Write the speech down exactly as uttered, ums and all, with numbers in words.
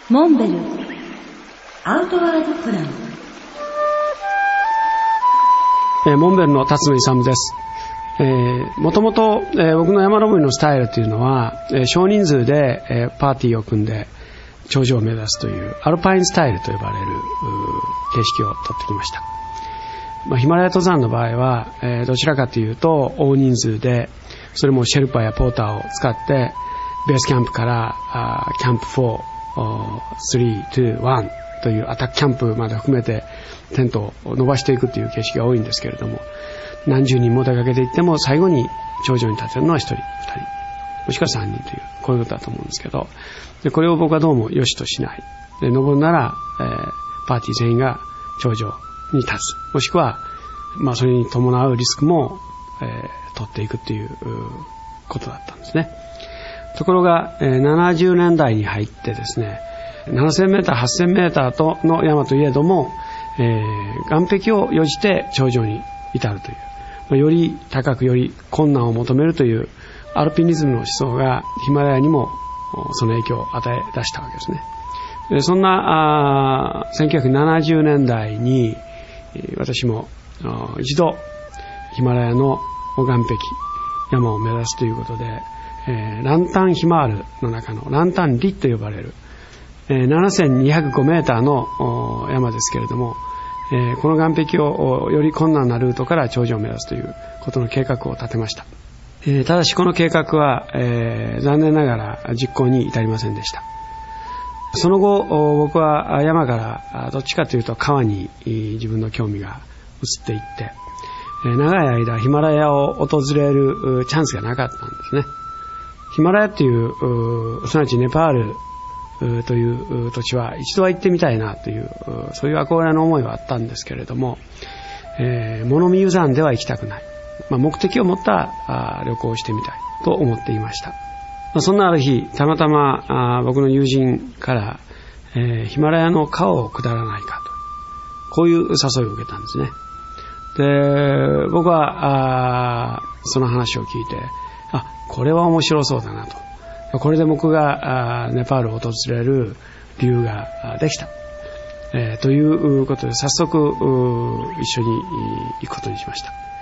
モンベルアウトワードプラン。 えー、モンベルの辰野勇です。えー、もともと、えー、僕の山登りのスタイルというのは、えー、少人数で、えー、パーティーを組んで頂上を目指すというアルパインスタイルと呼ばれる形式をとってきました。まあ、ヒマラヤ登山の場合は、えー、どちらかというと大人数で、それもシェルパやポーターを使ってベースキャンプからあキャンプフォー、スリー、ツー、ワンというアタックキャンプまで含めてテントを伸ばしていくという形式が多いんですけれども、何十人も出かけていっても最後に頂上に立てるのは一人、二人、もしくは三人という、こういうことだと思うんですけど、でこれを僕はどうも良しとしない。で登るなら、えー、パーティー全員が頂上に立つ、もしくは、まあ、それに伴うリスクも、えー、取っていくということだったんですね。ところが、えー、ななじゅうねんだいに入ってですね、ななせんメーター、はっせんメーターとの山といえども、えー、岸壁をよじて頂上に至るという、まあ、より高くより困難を求めるというアルピニズムの思想がヒマラヤにもその影響を与え出したわけですね。でそんなあせんきゅうひゃくななじゅうねんだいに私も一度ヒマラヤの岸壁山を目指すということで、えー、ランタンヒマールの中のランタンリと呼ばれる、えー、ななせんにひゃくごメーターの山ですけれども、えー、この岸壁をより困難なルートから頂上を目指すということの計画を立てました。えー、ただしこの計画は、えー、残念ながら実行に至りませんでした。その後僕は山からどっちかというと川に自分の興味が移っていって、えー、長い間ヒマラヤを訪れるチャンスがなかったんですね。ヒマラヤというすなわちネパールという土地は一度は行ってみたいなという、そういう憧れの思いはあったんですけれども、えー、物見遊山では行きたくない、まあ、目的を持った旅行をしてみたいと思っていました。まあ、そんなある日たまたまあ僕の友人から、えー、ヒマラヤの川を下らないかと、こういう誘いを受けたんですね。で僕はあその話を聞いて、あ、これは面白そうだなと、これで僕がネパールを訪れる理由ができた、えー、ということで早速一緒に行くことにしました。